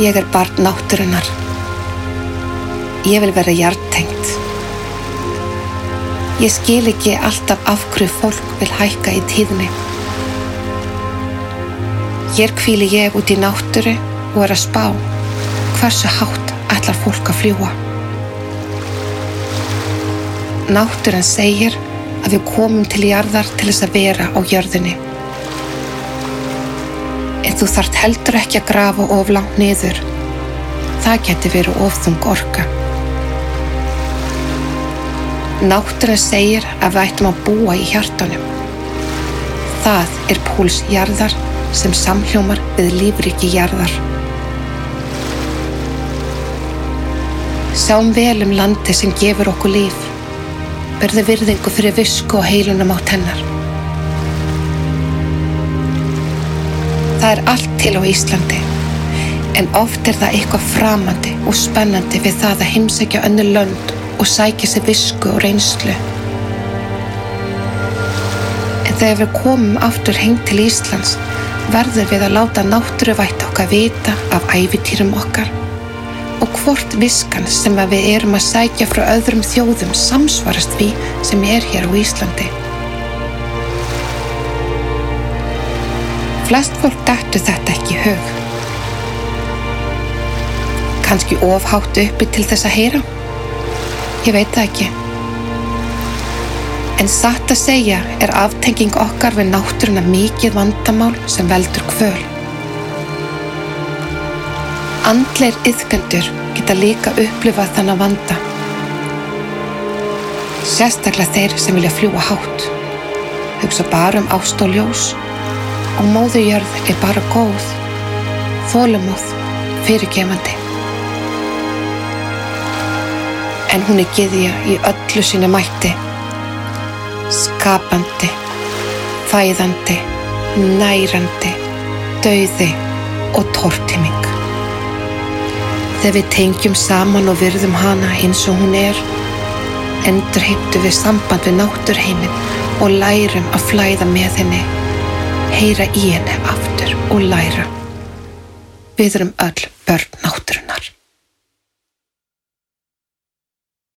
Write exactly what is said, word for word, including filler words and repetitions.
Ég er barn náttúrunnar. Ég vil vera jarðtengt. Ég skil ekki alltaf af hverju fólk vil hækka í tíðni. Hér hvíli ég út í náttúru og er að spá hversu hátt ætlar fólk að fljúga. Náttúran segir að við komum til jarðar til þess að vera á jörðinni. En þú þarft heldur ekki að grafa of langt niður. Það geti verið of þung orka. Náttúran segir að við ættum að búa í hjartanum. Það er púls jarðar sem samhljómar við lífríki jarðar. Sjáum vel um landið sem gefur okkur líf. Verði virðingu fyrir visku og heilunamátt hennar. Það er allt til á Íslandi, en oft er það eitthvað framandi og spennandi við það að heimsækja önnur lönd og sækja sér visku og reynslu. En þegar við komum aftur heim til Íslands, verður við að láta náttúruvætt okkar vita af ævintýrum okkar og hvort viskan sem við erum að sækja frá öðrum þjóðum samsvarast því sem er hér á Íslandi. Flest fólk dettur þetta ekki í hug. Kannski of hátt uppi til þess að heyra? Ég veit það ekki. En satt að segja er aftenging okkar við náttúruna mikið vandamál sem veldur kvöl. Andlegir iðkendur geta líka upplifað þennan vanda. Sérstaklega þeir sem vilja fljúga hátt. Hugsa bara um ást og ljós. Og móður jörð er bara góð, þolinmóð, fyrirgefandi. En hún er gyðja í öllu sínu mætti, skapandi, fæðandi, nærandi, dauði og tortíming. Þegar við tengjum saman og virðum hana eins og hún er, endurheimtum við samband við náttúrheiminn og lærum að flæða með henni. Heyra í henni aftur og læra. Við erum öll börn náttúrunnar.